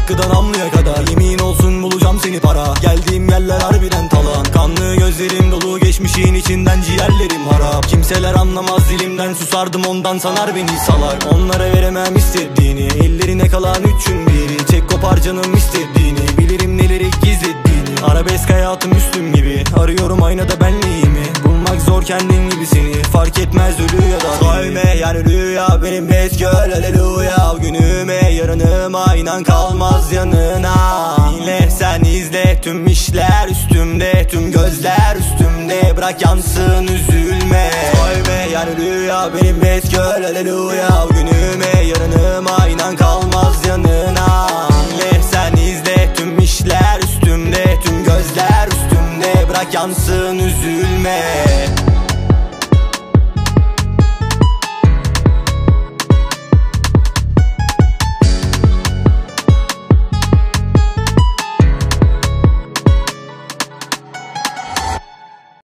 Hakkı'dan Amlı'ya kadar yemin olsun bulacağım seni para. Geldiğim yerler harbiden talan. Kanlı gözlerim dolu, geçmişin içinden ciğerlerim harap. Kimseler anlamaz dilimden, susardım ondan sanar beni salak. Onlara veremem istediğini, ellerine kalan üçün biri. Çek kopar canım istediğini, bilirim neleri gizlediğini. Arabesk hayatım üstüm gibi, arıyorum aynada benliğimi. Bulmak zor kendin gibisini, fark etmez ölü ya da Sayme yani rüya benim best girl, haleluya. Günüme yarınıma inan kalmaz yanına. Dinle sen izle, tüm işler üstümde, tüm gözler üstümde. Bırak yansın üzülme. Sayme yani rüya benim best girl, haleluya. Günüme yarınıma inan kalmaz yanına. Dinle sen izle, tüm işler üstümde, tüm gözler üstümde. Bırak yansın üzülme.